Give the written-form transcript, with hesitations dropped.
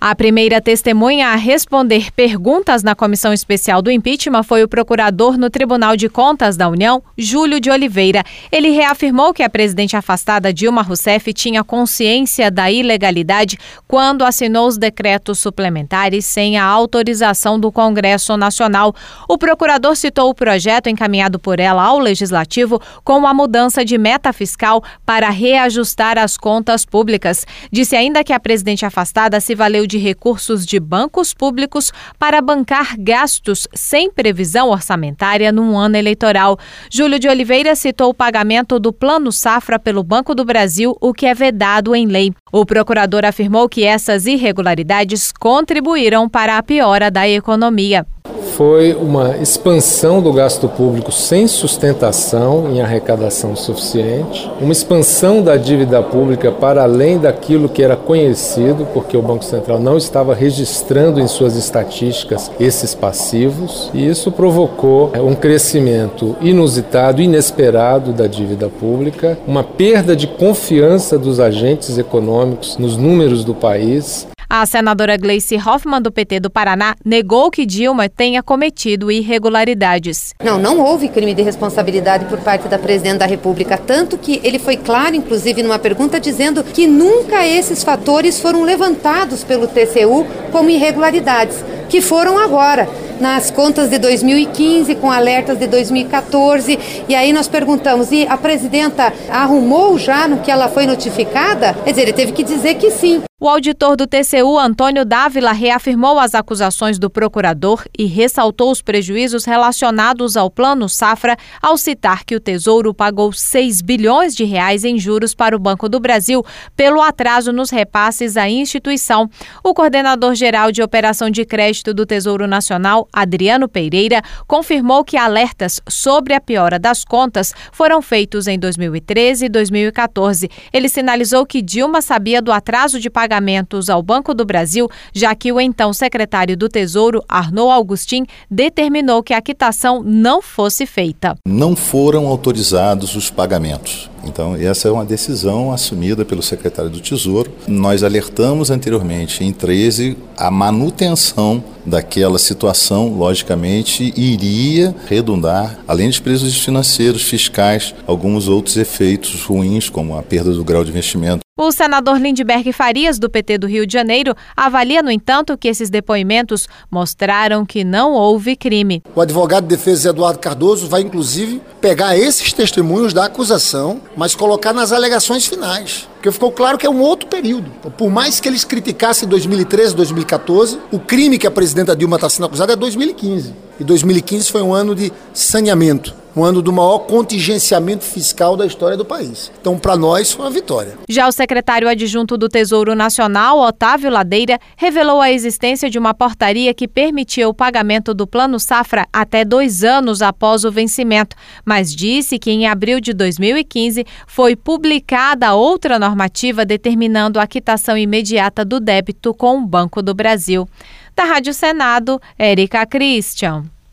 A primeira testemunha a responder perguntas na comissão especial do impeachment foi o procurador no Tribunal de Contas da União, Júlio de Oliveira. Ele reafirmou que a presidente afastada Dilma Rousseff tinha consciência da ilegalidade quando assinou os decretos suplementares sem a autorização do Congresso Nacional. O procurador citou o projeto encaminhado por ela ao Legislativo com a mudança de meta fiscal para reajustar as contas públicas. Disse ainda que a presidente afastada se valeu de recursos de bancos públicos para bancar gastos sem previsão orçamentária num ano eleitoral. Júlio de Oliveira citou o pagamento do Plano Safra pelo Banco do Brasil, o que é vedado em lei. O procurador afirmou que essas irregularidades contribuíram para a piora da economia. Foi uma expansão do gasto público sem sustentação em arrecadação suficiente, uma expansão da dívida pública para além daquilo que era conhecido, porque o Banco Central não estava registrando em suas estatísticas esses passivos, e isso provocou um crescimento inusitado, inesperado da dívida pública, uma perda de confiança dos agentes econômicos nos números do país. A senadora Gleice Hoffmann, do PT do Paraná, negou que Dilma tenha cometido irregularidades. Não houve crime de responsabilidade por parte da presidente da República, tanto que ele foi claro, inclusive, numa pergunta, dizendo que nunca esses fatores foram levantados pelo TCU como irregularidades, que foram agora, nas contas de 2015, com alertas de 2014, e aí nós perguntamos, e a presidenta arrumou já no que ela foi notificada? Quer dizer, ele teve que dizer que sim. O auditor do TCU, Antônio Dávila, reafirmou as acusações do procurador e ressaltou os prejuízos relacionados ao Plano Safra ao citar que o Tesouro pagou 6 bilhões de reais em juros para o Banco do Brasil pelo atraso nos repasses à instituição. O coordenador-geral de Operação de Crédito do Tesouro Nacional, Adriano Pereira, confirmou que alertas sobre a piora das contas foram feitos em 2013 e 2014. Ele sinalizou que Dilma sabia do atraso de pagamentos ao Banco do Brasil, já que o então secretário do Tesouro, Arnaud Augustin, determinou que a quitação não fosse feita. Não foram autorizados os pagamentos. Então, essa é uma decisão assumida pelo secretário do Tesouro. Nós alertamos anteriormente, em 13, a manutenção daquela situação, logicamente, iria redundar, além de prejuízos financeiros, fiscais, alguns outros efeitos ruins, como a perda do grau de investimento. O senador Lindbergh Farias, do PT do Rio de Janeiro, avalia, no entanto, que esses depoimentos mostraram que não houve crime. O advogado de defesa Eduardo Cardoso vai, inclusive, pegar esses testemunhos da acusação, mas colocar nas alegações finais. Porque ficou claro que é um outro período. Por mais que eles criticassem 2013, 2014, o crime que a presidenta Dilma está sendo acusada é 2015. E 2015 foi um ano de saneamento, um ano do maior contingenciamento fiscal da história do país. Então, para nós, foi uma vitória. Já o secretário adjunto do Tesouro Nacional, Otávio Ladeira, revelou a existência de uma portaria que permitia o pagamento do Plano Safra até 2 anos após o vencimento, mas disse que em abril de 2015 foi publicada outra normativa determinando a quitação imediata do débito com o Banco do Brasil. Da Rádio Senado, Érica Christian.